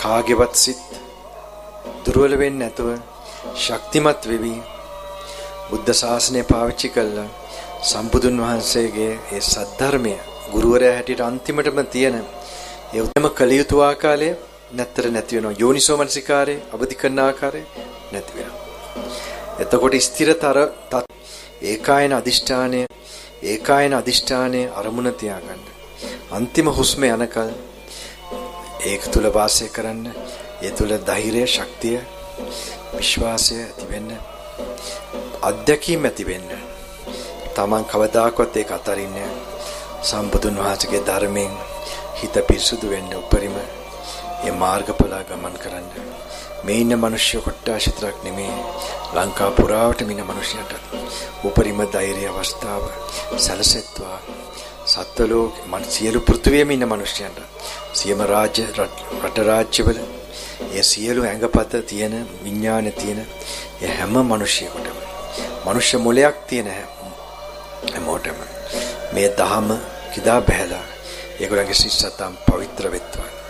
කාගේවත් සිත් දුර්වල වෙන්නේ නැතුව ශක්තිමත් වෙවි බුද්ධ ශාසනය පාවිච්චි කළා සම්බුදුන් වහන්සේගේ ඒ සද්ධර්මය ගුරුවරයා හැටියට අන්තිමටම තියෙන ඒ උත්තරම කලියුතු ආකාරය නැතර නැති වෙනවා යෝනිසෝ මනසිකාරේ අවදි කරන ආකාරය නැති වෙනවා එතකොට ස්ථිරතර ඒකායන අදිෂ්ඨානයේ අරමුණ තියාගන්න අන්තිම හුස්ම යනකල් ඒක තුල වාසය කරන්න ඒ තුල ධෛර්යය ශක්තිය විශ්වාසය ඇති වෙන්න අධ්‍යක්ීම් ඇති වෙන්න තමන් කවදාකවත් ඒක අතරින්නේ සම්බුදුන් වහන්සේගේ ධර්මයෙන් හිත පිරිසුදු වෙන්න උපරිම මේ මාර්ගඵල ගමන් කරන්න මේ ඉන්න මිනිස්සු කොට්ටාශ විතරක් නෙමෙයි ලංකා පුරාවටම ඉන්න මිනිස්සුන්ට උපරිම ධෛර්ය අවස්ථාව සැලසෙත්වා සත්ව ලෝක සියලු පෘථිවියේම ඉන්න මිනිස්සුන්ට සියම රාජ්‍ය රට රාජ්‍යවල ඒ සියලු ඇඟපත තියෙන විඥාන තියෙන ඒ හැම මිනිසියෙකුටම මනුෂ්‍ය මොලයක් තියෙන හැමෝටම මේ දහම කිදා බහැලා ඒගොල්ලන්ගේ සිත් සතම් පවිත්‍ර වෙත්වා